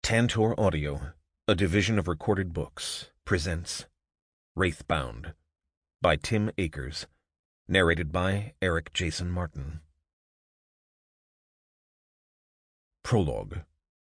Tantor Audio, a division of Recorded Books, presents Wraithbound by Tim Akers, narrated by Eric Jason Martin. Prologue.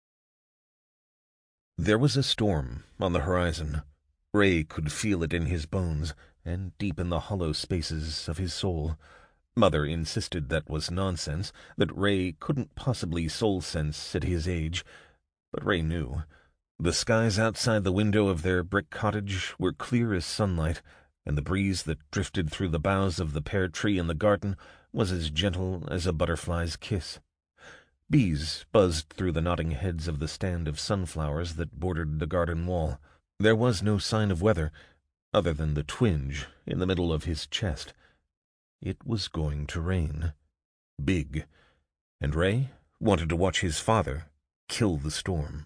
There was a storm on the horizon. Ray could feel it in his bones and deep in the hollow spaces of his soul. Mother insisted that was nonsense, that Ray couldn't possibly soul sense at his age. But Ray knew. The skies outside the window of their brick cottage were clear as sunlight, and the breeze that drifted through the boughs of the pear tree in the garden was as gentle as a butterfly's kiss. Bees buzzed through the nodding heads of the stand of sunflowers that bordered the garden wall. There was no sign of weather, other than the twinge in the middle of his chest. It was going to rain. Big. And Ray wanted to watch his father kill the storm.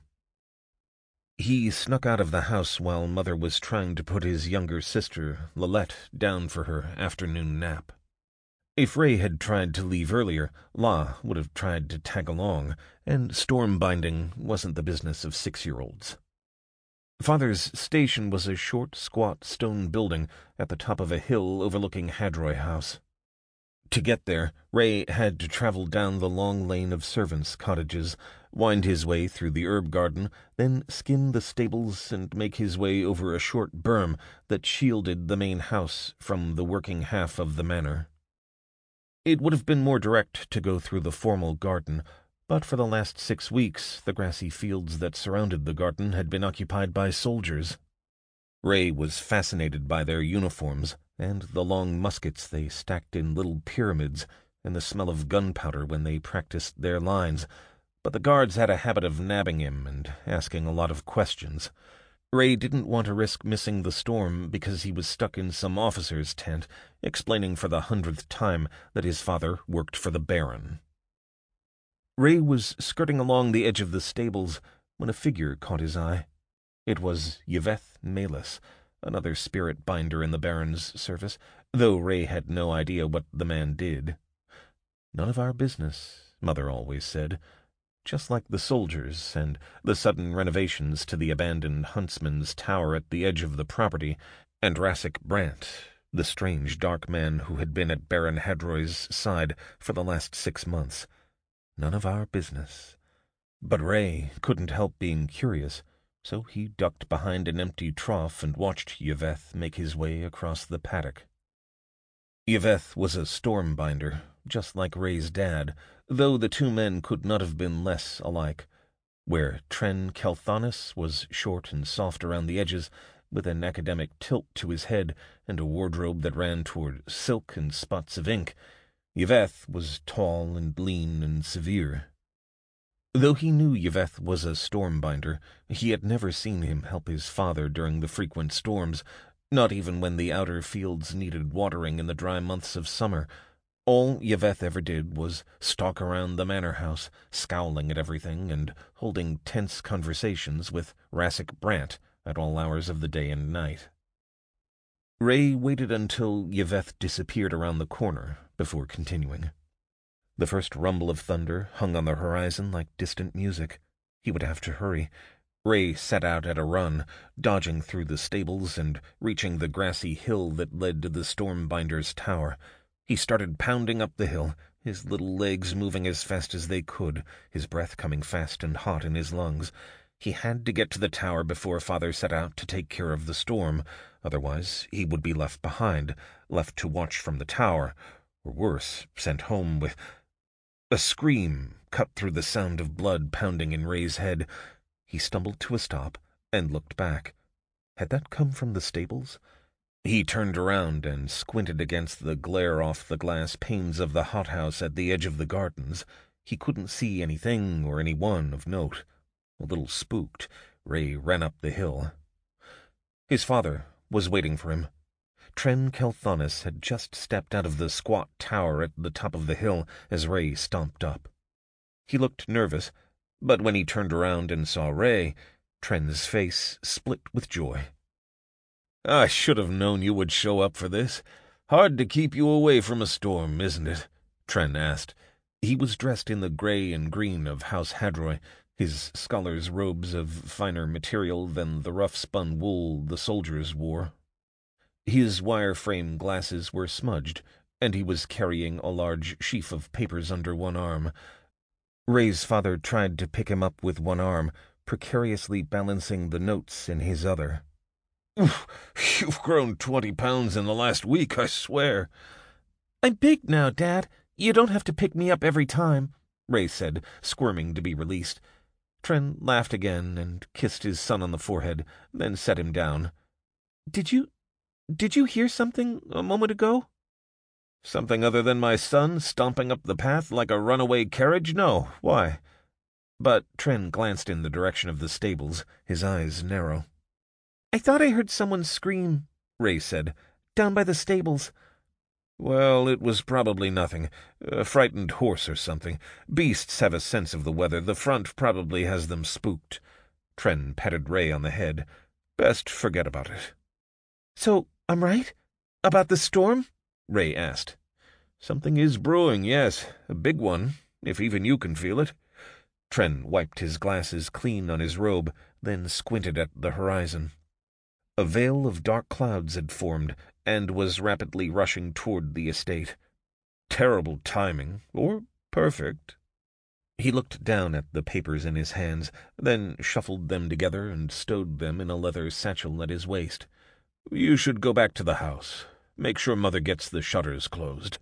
He snuck out of the house while Mother was trying to put his younger sister, Lilette, down for her afternoon nap. If Ray had tried to leave earlier, La would have tried to tag along, and storm binding wasn't the business of 6-year-olds. Father's station was a short, squat stone building at the top of a hill overlooking Hadroy House. To get there, Ray had to travel down the long lane of servants' cottages, wind his way through the herb garden, then skin the stables and make his way over a short berm that shielded the main house from the working half of the manor. It would have been more direct to go through the formal garden, but for the last 6 weeks the grassy fields that surrounded the garden had been occupied by soldiers. Ray was fascinated by their uniforms and the long muskets they stacked in little pyramids and the smell of gunpowder when they practiced their lines, but the guards had a habit of nabbing him and asking a lot of questions. Ray didn't want to risk missing the storm because he was stuck in some officer's tent, explaining for the 100th time that his father worked for the Baron. Ray was skirting along the edge of the stables when a figure caught his eye. It was Yveth Malus, another spirit binder in the Baron's service, though Ray had no idea what the man did. None of our business, Mother always said, just like the soldiers and the sudden renovations to the abandoned huntsman's tower at the edge of the property, and Rassic Brant, the strange dark man who had been at Baron Hadroy's side for the last 6 months. None of our business. But Ray couldn't help being curious, so he ducked behind an empty trough and watched Yveth make his way across the paddock. Yveth was a stormbinder, just like Ray's dad, though the two men could not have been less alike. Where Tren Kelthonis was short and soft around the edges, with an academic tilt to his head and a wardrobe that ran toward silk and spots of ink, Yveth was tall and lean and severe. Though he knew Yveth was a stormbinder, he had never seen him help his father during the frequent storms, not even when the outer fields needed watering in the dry months of summer. All Yveth ever did was stalk around the manor house, scowling at everything and holding tense conversations with Rassic Brant at all hours of the day and night. Ray waited until Yveth disappeared around the corner before continuing. The first rumble of thunder hung on the horizon like distant music. He would have to hurry. Ray set out at a run, dodging through the stables and reaching the grassy hill that led to the Stormbinder's tower. He started pounding up the hill, his little legs moving as fast as they could, his breath coming fast and hot in his lungs. He had to get to the tower before Father set out to take care of the storm, otherwise he would be left behind, left to watch from the tower, or worse, sent home with... A scream cut through the sound of blood pounding in Ray's head. He stumbled to a stop and looked back. Had that come from the stables? He turned around and squinted against the glare off the glass panes of the hothouse at the edge of the gardens. He couldn't see anything or anyone of note. A little spooked, Ray ran up the hill. His father was waiting for him. Tren Kelthonis had just stepped out of the squat tower at the top of the hill as Ray stomped up. He looked nervous, but when he turned around and saw Ray, Tren's face split with joy. "I should have known you would show up for this. Hard to keep you away from a storm, isn't it?" Tren asked. He was dressed in the gray and green of House Hadroy, his scholar's robes of finer material than the rough-spun wool the soldiers wore. His wire-frame glasses were smudged, and he was carrying a large sheaf of papers under one arm. Ray's father tried to pick him up with one arm, precariously balancing the notes in his other. "You've grown 20 pounds in the last week, I swear." "I'm big now, Dad. You don't have to pick me up every time," Ray said, squirming to be released. Tren laughed again and kissed his son on the forehead, then set him down. Did you hear something a moment ago?" "Something other than my son stomping up the path like a runaway carriage? No. Why?" But Tren glanced in the direction of the stables, his eyes narrow. "I thought I heard someone scream," Ray said, "down by the stables." "Well, it was probably nothing. A frightened horse or something. Beasts have a sense of the weather. The front probably has them spooked." Tren patted Ray on the head. "Best forget about it." "So I'm right? About the storm?" Ray asked. "Something is brewing, yes. A big one, if even you can feel it." Tren wiped his glasses clean on his robe, then squinted at the horizon. A veil of dark clouds had formed, and was rapidly rushing toward the estate. Terrible timing, or perfect. He looked down at the papers in his hands, then shuffled them together and stowed them in a leather satchel at his waist. "You should go back to the house. Make sure Mother gets the shutters closed."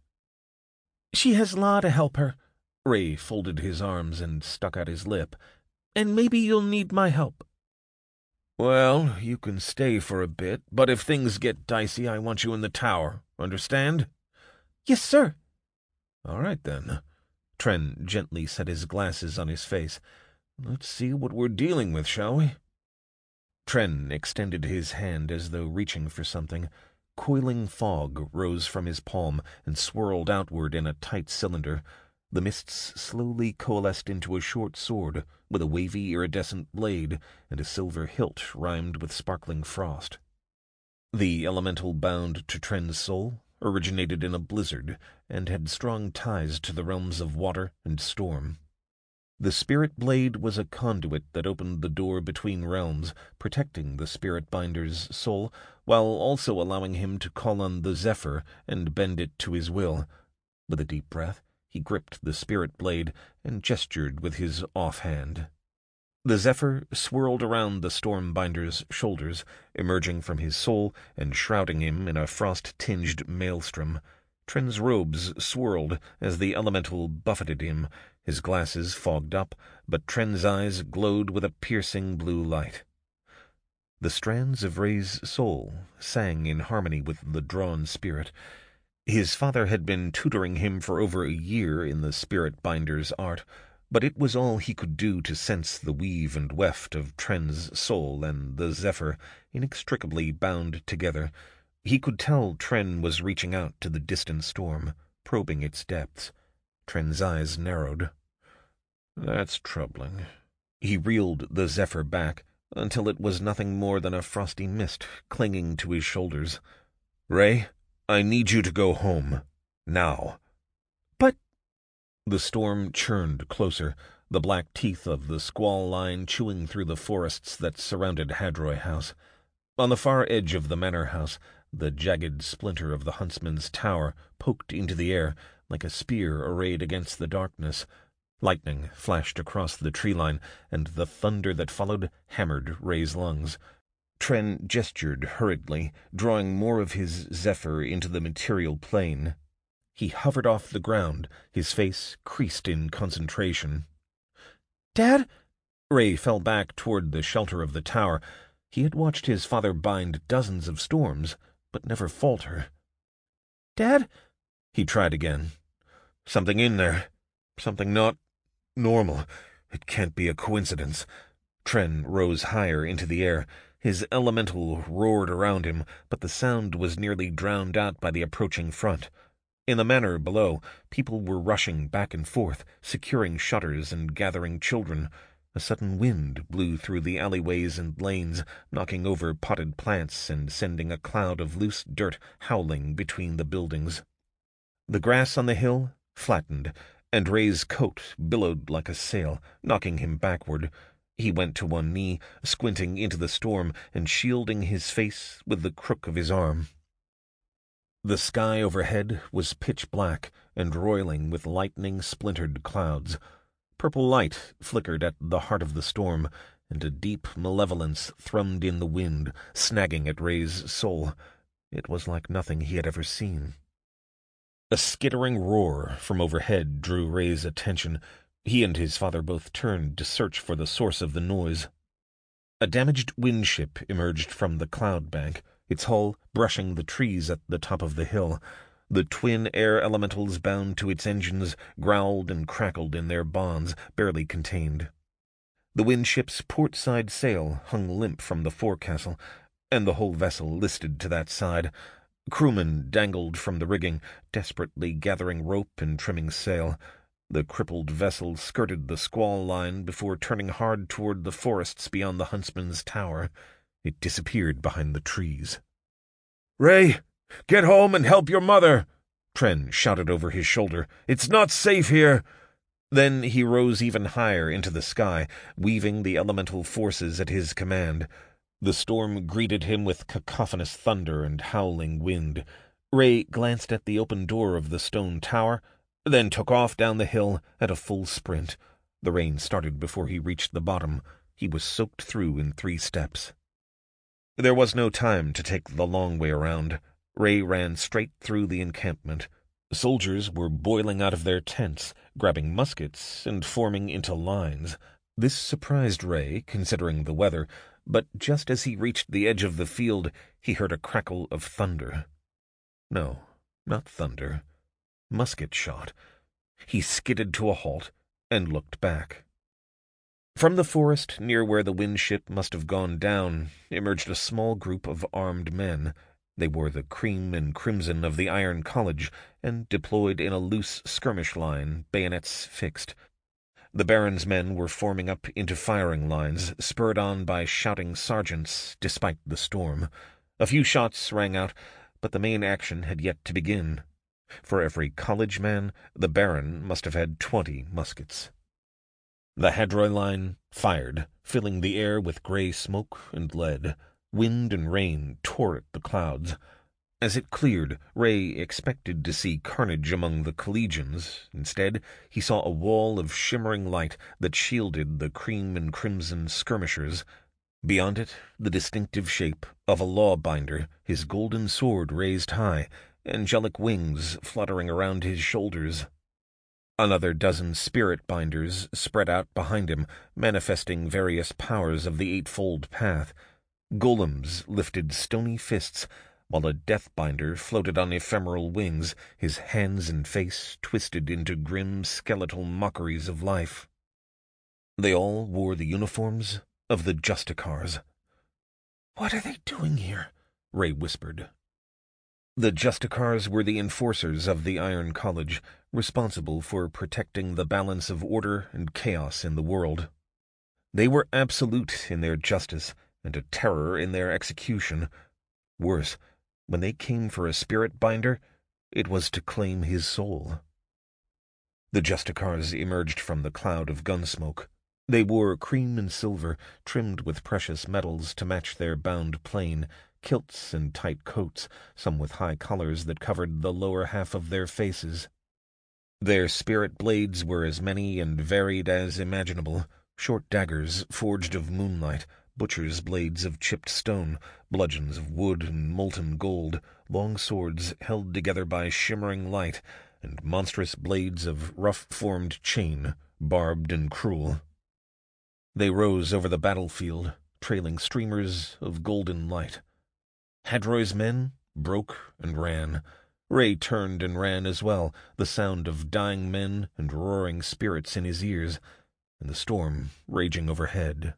"She has Law to help her." Ray folded his arms and stuck out his lip. "And maybe you'll need my help." "Well, you can stay for a bit, but if things get dicey, I want you in the tower. Understand?" "Yes, sir." "All right, then." Tren gently set his glasses on his face. "Let's see what we're dealing with, shall we?" Tren extended his hand as though reaching for something. Coiling fog rose from his palm and swirled outward in a tight cylinder. The mists slowly coalesced into a short sword, with a wavy iridescent blade and a silver hilt rimmed with sparkling frost. The elemental bound to Tren's soul originated in a blizzard and had strong ties to the realms of water and storm. The spirit blade was a conduit that opened the door between realms, protecting the spirit binder's soul, while also allowing him to call on the Zephyr and bend it to his will. With a deep breath, he gripped the spirit blade and gestured with his offhand. The Zephyr swirled around the Stormbinder's shoulders, emerging from his soul and shrouding him in a frost-tinged maelstrom. Tren's robes swirled as the elemental buffeted him. His glasses fogged up, but Tren's eyes glowed with a piercing blue light. The strands of Ray's soul sang in harmony with the drawn spirit. His father had been tutoring him for over a year in the spirit binder's art, but it was all he could do to sense the weave and weft of Tren's soul and the Zephyr, inextricably bound together. He could tell Tren was reaching out to the distant storm, probing its depths. Tren's eyes narrowed. "That's troubling." He reeled the Zephyr back until it was nothing more than a frosty mist clinging to his shoulders. "Ray, I need you to go home. Now." "But—" The storm churned closer, the black teeth of the squall line chewing through the forests that surrounded Hadroy House. On the far edge of the manor house, the jagged splinter of the huntsman's tower poked into the air like a spear arrayed against the darkness. Lightning flashed across the tree line, and the thunder that followed hammered Ray's lungs. Tren gestured hurriedly, drawing more of his Zephyr into the material plane. He hovered off the ground, his face creased in concentration. "Dad?" Ray fell back toward the shelter of the tower. He had watched his father bind dozens of storms, but never falter. "Dad?" He tried again. "Something in there. Something not normal. It can't be a coincidence." Tren rose higher into the air. His elemental roared around him, but the sound was nearly drowned out by the approaching front. In the manor below, people were rushing back and forth, securing shutters and gathering children. A sudden wind blew through the alleyways and lanes, knocking over potted plants and sending a cloud of loose dirt howling between the buildings. The grass on the hill flattened, and Ray's coat billowed like a sail, knocking him backward. He went to one knee, squinting into the storm and shielding his face with the crook of his arm. The sky overhead was pitch black and roiling with lightning-splintered clouds. Purple light flickered at the heart of the storm, and a deep malevolence thrummed in the wind, snagging at Ray's soul. It was like nothing he had ever seen. A skittering roar from overhead drew Ray's attention. He and his father both turned to search for the source of the noise. A damaged windship emerged from the cloud bank, its hull brushing the trees at the top of the hill. The twin air elementals bound to its engines growled and crackled in their bonds, barely contained. The windship's port-side sail hung limp from the forecastle, and the whole vessel listed to that side. Crewmen dangled from the rigging, desperately gathering rope and trimming sail. The crippled vessel skirted the squall line before turning hard toward the forests beyond the huntsman's tower. It disappeared behind the trees. "Ray, get home and help your mother!" Tren shouted over his shoulder. "It's not safe here!" Then he rose even higher into the sky, weaving the elemental forces at his command. The storm greeted him with cacophonous thunder and howling wind. Ray glanced at the open door of the stone tower, then took off down the hill at a full sprint. The rain started before he reached the bottom. He was soaked through in 3 steps. There was no time to take the long way around. Ray ran straight through the encampment. Soldiers were boiling out of their tents, grabbing muskets and forming into lines. This surprised Ray, considering the weather, but just as he reached the edge of the field, he heard a crackle of thunder. No, not thunder. Musket shot. He skidded to a halt and looked back. From the forest near where the windship must have gone down emerged a small group of armed men. They wore the cream and crimson of the Iron College and deployed in a loose skirmish line, bayonets fixed. The Baron's men were forming up into firing lines, spurred on by shouting sergeants despite the storm. A few shots rang out, but the main action had yet to begin. For every college man, the Baron must have had 20 muskets. The Hadroi line fired, filling the air with grey smoke and lead. Wind and rain tore at the clouds. As it cleared, Ray expected to see carnage among the collegians. Instead, he saw a wall of shimmering light that shielded the cream and crimson skirmishers. Beyond it, the distinctive shape of a lawbinder, his golden sword raised high, angelic wings fluttering around his shoulders. Another dozen spirit binders spread out behind him, manifesting various powers of the Eightfold Path. Golems lifted stony fists, while a deathbinder floated on ephemeral wings, his hands and face twisted into grim skeletal mockeries of life. They all wore the uniforms of the Justicars. "What are they doing here?" Ray whispered. The Justicars were the enforcers of the Iron College, responsible for protecting the balance of order and chaos in the world. They were absolute in their justice, and a terror in their execution. Worse, when they came for a spirit binder, it was to claim his soul. The Justicars emerged from the cloud of gunsmoke. They wore cream and silver, trimmed with precious metals to match their bound plane, kilts and tight coats, some with high collars that covered the lower half of their faces. Their spirit blades were as many and varied as imaginable, short daggers forged of moonlight, butcher's blades of chipped stone, bludgeons of wood and molten gold, long swords held together by shimmering light, and monstrous blades of rough-formed chain, barbed and cruel. They rose over the battlefield, trailing streamers of golden light. Hadroi's men broke and ran. Ray turned and ran as well, the sound of dying men and roaring spirits in his ears, and the storm raging overhead.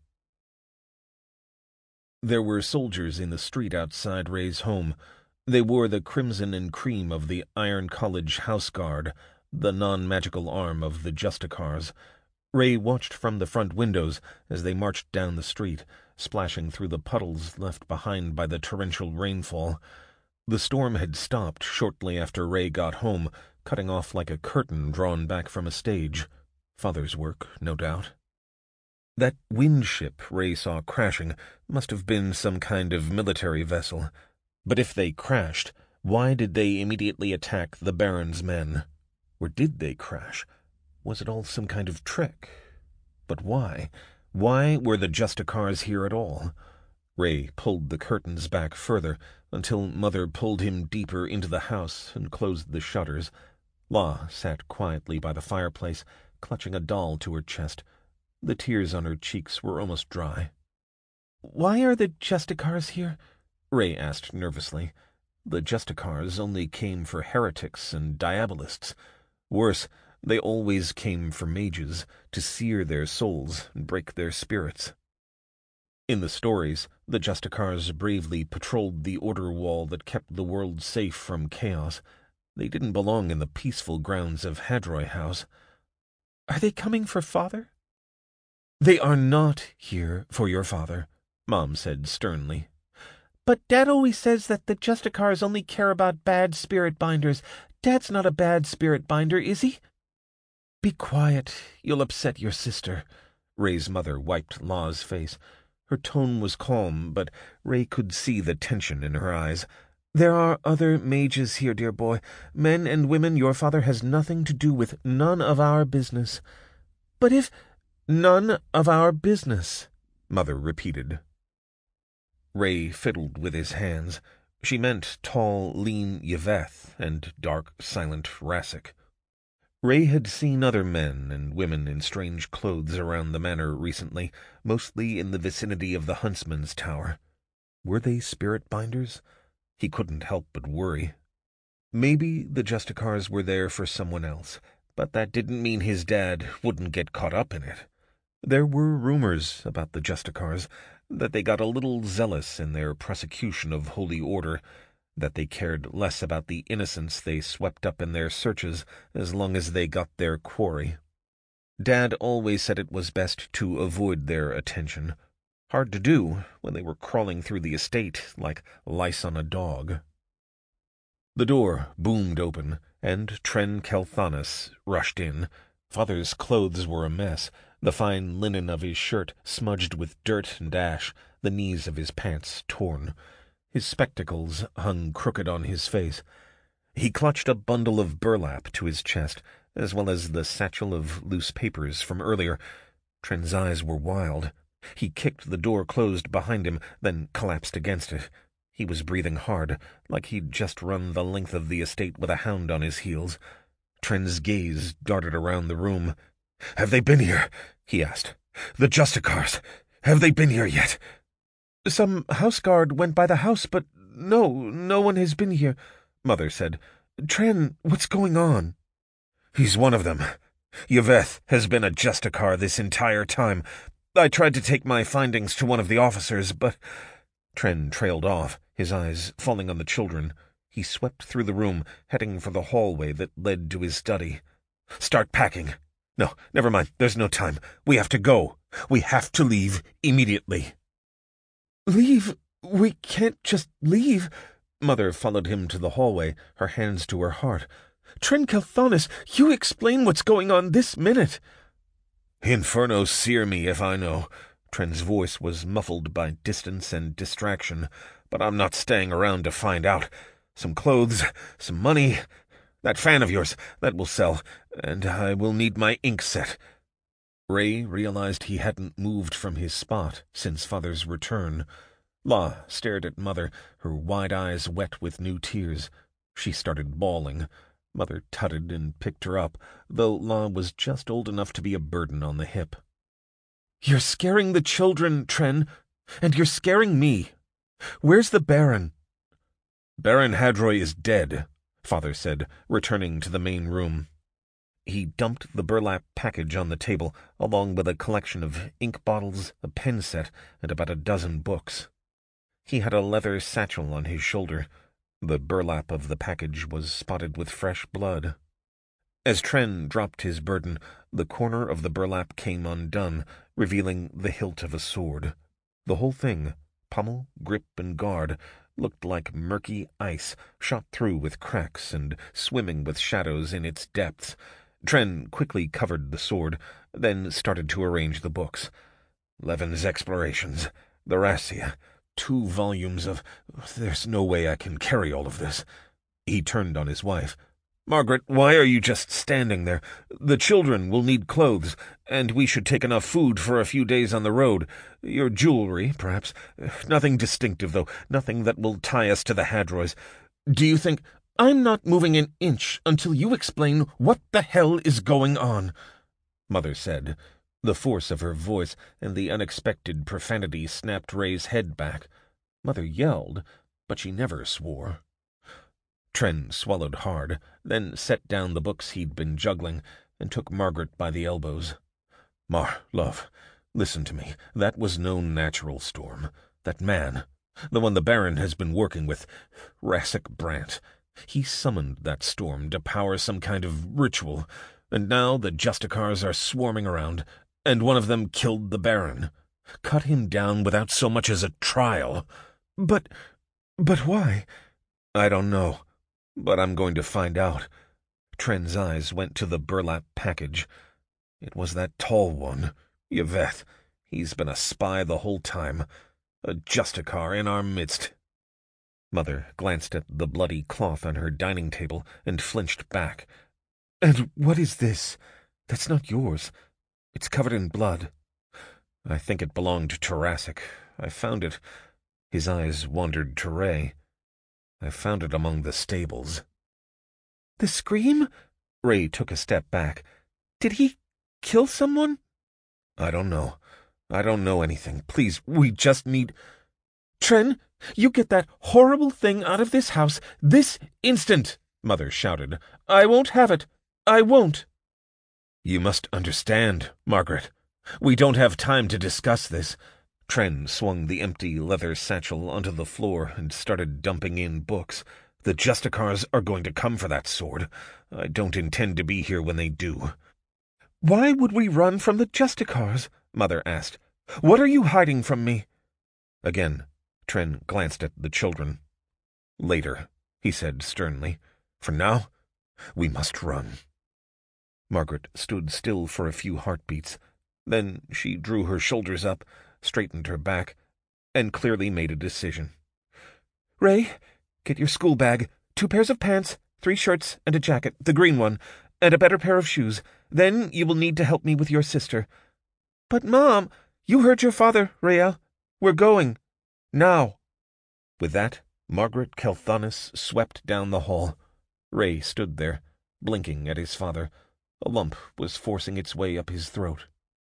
There were soldiers in the street outside Ray's home. They wore the crimson and cream of the Iron College House Guard, the non-magical arm of the Justicars. Ray watched from the front windows as they marched down the street, splashing through the puddles left behind by the torrential rainfall. The storm had stopped shortly after Ray got home, cutting off like a curtain drawn back from a stage. Father's work, no doubt. That wind ship Ray saw crashing must have been some kind of military vessel. But if they crashed, why did they immediately attack the Baron's men? Or did they crash? Was it all some kind of trick? But why? Why were the Justicars here at all? Ray pulled the curtains back further until Mother pulled him deeper into the house and closed the shutters. La sat quietly by the fireplace, clutching a doll to her chest. The tears on her cheeks were almost dry. "Why are the Justicars here?" Ray asked nervously. The Justicars only came for heretics and diabolists. Worse, they always came for mages, to sear their souls and break their spirits. In the stories, the Justicars bravely patrolled the order wall that kept the world safe from chaos. They didn't belong in the peaceful grounds of Hadroy House. "Are they coming for Father?" "They are not here for your father," Mom said sternly. "But Dad always says that the Justicars only care about bad spirit binders. Dad's not a bad spirit binder, is he?" "Be quiet. You'll upset your sister." Ray's mother wiped La's face. Her tone was calm, but Ray could see the tension in her eyes. "There are other mages here, dear boy. Men and women your father has nothing to do with. None of our business." "But if—" "None of our business," Mother repeated. Ray fiddled with his hands. She meant tall, lean Yvette and dark, silent Rassic. Ray had seen other men and women in strange clothes around the manor recently, mostly in the vicinity of the Huntsman's Tower. Were they spirit binders? He couldn't help but worry. Maybe the Justicars were there for someone else, but that didn't mean his dad wouldn't get caught up in it. There were rumors about the Justicars, that they got a little zealous in their prosecution of Holy Order, that they cared less about the innocents they swept up in their searches as long as they got their quarry. Dad always said it was best to avoid their attention. Hard to do when they were crawling through the estate like lice on a dog. The door boomed open, and Tren Kelthanis rushed in. Father's clothes were a mess, the fine linen of his shirt smudged with dirt and ash, the knees of his pants torn. His spectacles hung crooked on his face. He clutched a bundle of burlap to his chest, as well as the satchel of loose papers from earlier. Tren's eyes were wild. He kicked the door closed behind him, then collapsed against it. He was breathing hard, like he'd just run the length of the estate with a hound on his heels. Tren's gaze darted around the room. "Have they been here?" he asked. "The Justicars, have they been here yet?" "Some house guard went by the house, but no one has been here," Mother said. "Tren, what's going on?" "He's one of them. Yvette has been a Justicar this entire time. I tried to take my findings to one of the officers, but—" Tren trailed off, his eyes falling on the children. He swept through the room, heading for the hallway that led to his study. "Start packing. No, never mind, there's no time. We have to go. We have to leave immediately." "Leave? We can't just leave." Mother followed him to the hallway, her hands to her heart. "Tren Kelthanis, you explain what's going on this minute." "Inferno sear me if I know." Tren's voice was muffled by distance and distraction, "but I'm not staying around to find out. Some clothes, some money, that fan of yours, that will sell, and I will need my ink set." Ray realized he hadn't moved from his spot since Father's return. La stared at Mother, her wide eyes wet with new tears. She started bawling. Mother tutted and picked her up, though La was just old enough to be a burden on the hip. "You're scaring the children, Tren, and you're scaring me. Where's the Baron?" "Baron Hadroy is dead," Father said, returning to the main room. He dumped the burlap package on the table, along with a collection of ink bottles, a pen set, and about a dozen books. He had a leather satchel on his shoulder. The burlap of the package was spotted with fresh blood. As Tren dropped his burden, the corner of the burlap came undone, revealing the hilt of a sword. The whole thing, pommel, grip, and guard, looked like murky ice, shot through with cracks and swimming with shadows in its depths. Tren quickly covered the sword, then started to arrange the books. Levin's Explorations, the Rassia, 2 volumes of... There's no way I can carry all of this. He turned on his wife. Margaret, why are you just standing there? The children will need clothes, and we should take enough food for a few days on the road. Your jewelry, perhaps. Nothing distinctive, though. Nothing that will tie us to the Hadroys. Do you think... I'm not moving an inch until you explain what the hell is going on, Mother said. The force of her voice and the unexpected profanity snapped Ray's head back. Mother yelled, but she never swore. Tren swallowed hard, then set down the books he'd been juggling, and took Margaret by the elbows. Love, listen to me. That was no natural storm. That man, the one the Baron has been working with, Rassic Brant, he summoned that storm to power some kind of ritual, and now the Justicars are swarming around, and one of them killed the Baron. Cut him down without so much as a trial. But why? I don't know, but I'm going to find out. Tren's eyes went to the burlap package. It was that tall one, Yvette. He's been a spy the whole time. A Justicar in our midst. Mother glanced at the bloody cloth on her dining table and flinched back. And what is this? That's not yours. It's covered in blood. I think it belonged to Rassic. I found it. His eyes wandered to Ray. I found it among the stables. The scream? Ray took a step back. Did he kill someone? I don't know. I don't know anything. Please, we just need... Tren, you get that horrible thing out of this house this instant, Mother shouted. I won't have it. I won't. You must understand, Margaret. We don't have time to discuss this. Tren swung the empty leather satchel onto the floor and started dumping in books. The Justicars are going to come for that sword. I don't intend to be here when they do. Why would we run from the Justicars? Mother asked. What are you hiding from me? Again, Tren glanced at the children. Later, he said sternly. For now, we must run. Margaret stood still for a few heartbeats. Then she drew her shoulders up, straightened her back, and clearly made a decision. Ray, get your school bag, 2 pairs of pants, 3 shirts, and a jacket, the green one, and a better pair of shoes. Then you will need to help me with your sister. But, Mom, you heard your father, Rael. We're going. Now. With that, Margaret Kelthonis swept down the hall. Ray stood there, blinking at his father. A lump was forcing its way up his throat.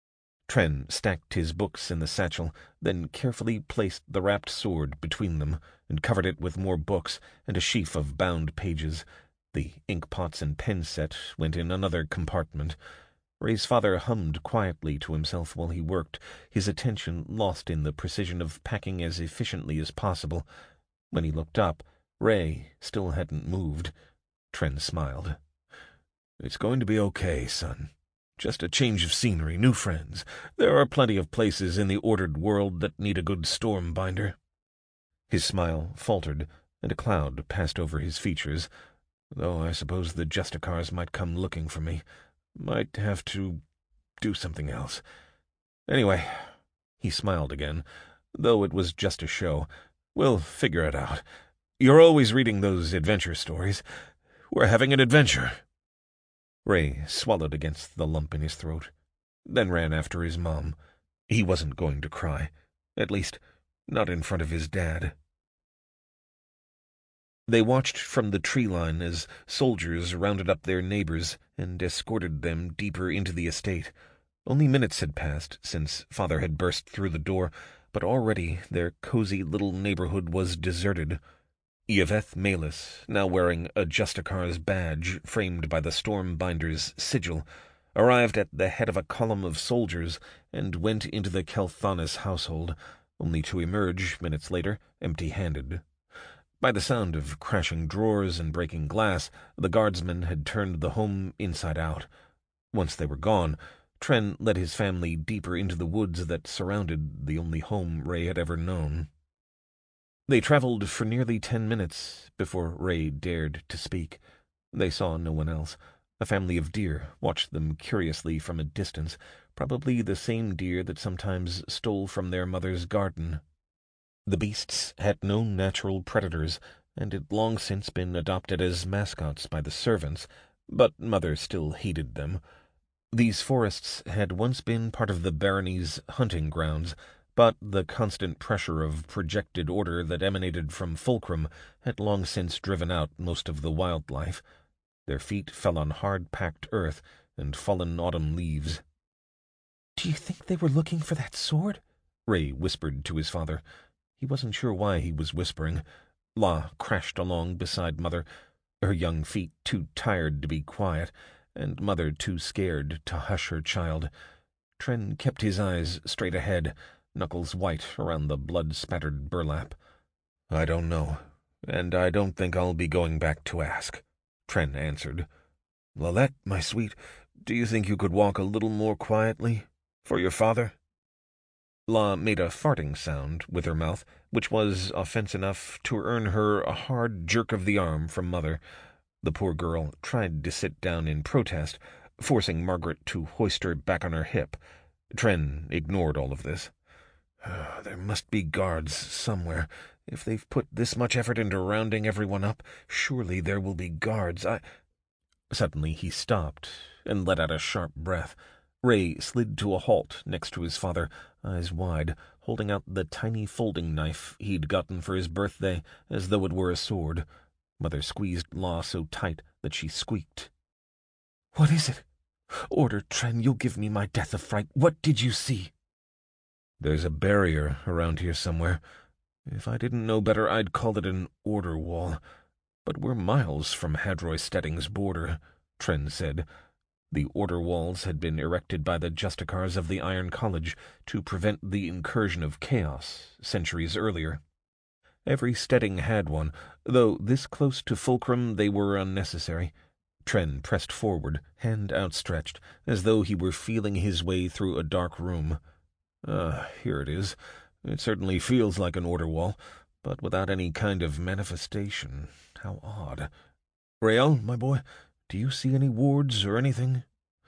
Tren stacked his books in the satchel, then carefully placed the wrapped sword between them, and covered it with more books and a sheaf of bound pages. The ink-pots and pen set went in another compartment. Ray's father hummed quietly to himself while he worked, his attention lost in the precision of packing as efficiently as possible. When he looked up, Ray still hadn't moved. Tren smiled. It's going to be okay, son. Just a change of scenery, new friends. There are plenty of places in the ordered world that need a good storm binder. His smile faltered, and a cloud passed over his features, though I suppose the Justicars might come looking for me. Might have to do something else. Anyway, he smiled again, though it was just a show. We'll figure it out. You're always reading those adventure stories. We're having an adventure. Ray swallowed against the lump in his throat, then ran after his mom. He wasn't going to cry. At least, not in front of his dad. They watched from the tree line as soldiers rounded up their neighbors and escorted them deeper into the estate. Only minutes had passed since Father had burst through the door, but already their cozy little neighborhood was deserted. Yvette Malus, now wearing a Justicar's badge framed by the Stormbinder's sigil, arrived at the head of a column of soldiers and went into the Kelthonis household, only to emerge minutes later empty-handed. By the sound of crashing drawers and breaking glass, the guardsmen had turned the home inside out. Once they were gone, Tren led his family deeper into the woods that surrounded the only home Ray had ever known. They traveled for nearly 10 minutes before Ray dared to speak. They saw no one else. A family of deer watched them curiously from a distance, probably the same deer that sometimes stole from their mother's garden. The beasts had no natural predators, and had long since been adopted as mascots by the servants, but Mother still hated them. These forests had once been part of the barony's hunting grounds, but the constant pressure of projected order that emanated from Fulcrum had long since driven out most of the wildlife. Their feet fell on hard-packed earth and fallen autumn leaves. "Do you think they were looking for that sword?" Ray whispered to his father. He wasn't sure why he was whispering. La crashed along beside Mother, her young feet too tired to be quiet, and Mother too scared to hush her child. Tren kept his eyes straight ahead, knuckles white around the blood-spattered burlap. "I don't know, and I don't think I'll be going back to ask," Tren answered. "Lilette, my sweet, do you think you could walk a little more quietly? For your father?" La made a farting sound with her mouth, which was offense enough to earn her a hard jerk of the arm from Mother. The poor girl tried to sit down in protest, forcing Margaret to hoist her back on her hip. Tren ignored all of this. "There must be guards somewhere. If they've put this much effort into rounding everyone up, surely there will be guards. Suddenly he stopped and let out a sharp breath. Ray slid to a halt next to his father, eyes wide, holding out the tiny folding knife he'd gotten for his birthday as though it were a sword. Mother squeezed La so tight that she squeaked. "What is it? Order, Tren, you'll give me my death of fright. What did you see?" "There's a barrier around here somewhere. If I didn't know better, I'd call it an order wall. But we're miles from Hadroy-Stedding's border," Tren said. The order walls had been erected by the Justicars of the Iron College to prevent the incursion of chaos centuries earlier. Every Stedding had one, though this close to Fulcrum they were unnecessary. Tren pressed forward, hand outstretched, as though he were feeling his way through a dark room. Here it is. It certainly feels like an order wall, but without any kind of manifestation. How odd. "Rael, my boy, do you see any wards or anything?"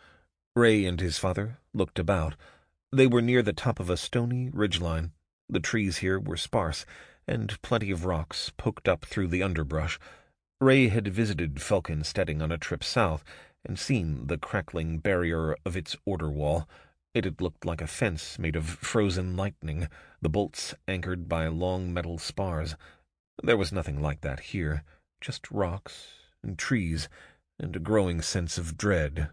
Ray and his father looked about. They were near the top of a stony ridgeline. The trees here were sparse, and plenty of rocks poked up through the underbrush. Ray had visited Falcon Stedding on a trip south and seen the crackling barrier of its order wall. It had looked like a fence made of frozen lightning, the bolts anchored by long metal spars. There was nothing like that here, just rocks and trees and a growing sense of dread.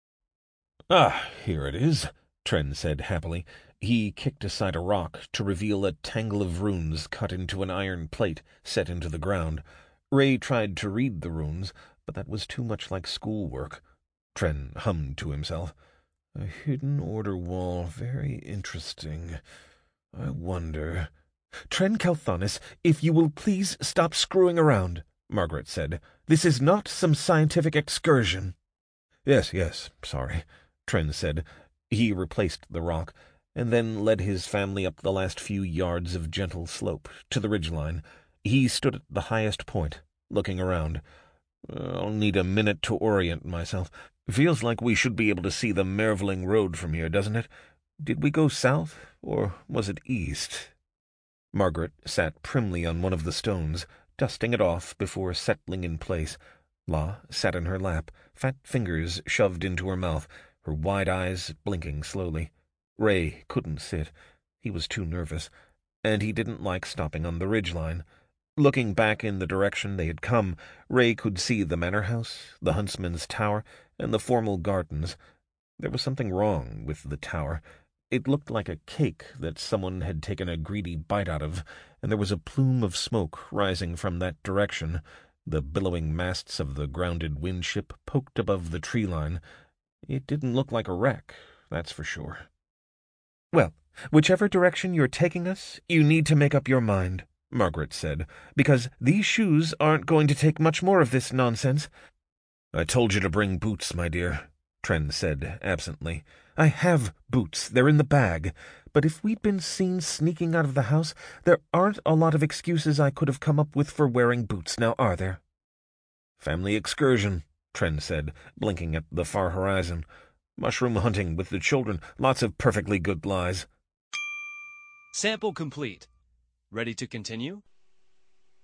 Here it is," Tren said happily. He kicked aside a rock to reveal a tangle of runes cut into an iron plate set into the ground. Ray tried to read the runes, but that was too much like schoolwork. Tren hummed to himself. "A hidden order wall, very interesting. I wonder—" "Tren Kelthonis, if you will please stop screwing around," Margaret said. "This is not some scientific excursion." Yes, sorry," Tren said. He replaced the rock, and then led his family up the last few yards of gentle slope to the ridgeline. He stood at the highest point, looking around. "I'll need a minute to orient myself. Feels like we should be able to see the Merveling Road from here, doesn't it? Did we go south, or was it east?" Margaret sat primly on one of the stones, dusting it off before settling in place. La sat in her lap, fat fingers shoved into her mouth, her wide eyes blinking slowly. Ray couldn't sit. He was too nervous, and he didn't like stopping on the ridgeline. Looking back in the direction they had come, Ray could see the manor house, the huntsman's tower, and the formal gardens. There was something wrong with the tower. It looked like a cake that someone had taken a greedy bite out of, and there was a plume of smoke rising from that direction. The billowing masts of the grounded windship poked above the tree line. It didn't look like a wreck, that's for sure. "Well, whichever direction you're taking us, you need to make up your mind," Margaret said, "because these shoes aren't going to take much more of this nonsense." "I told you to bring boots, my dear," Tren said absently. I have boots. They're in the bag. But if we'd been seen sneaking out of the house, there aren't a lot of excuses I could have come up with for wearing boots, now are there? Family excursion, Trend said, blinking at the far horizon. Mushroom hunting with the children. Lots of perfectly good lies. Sample complete. Ready to continue?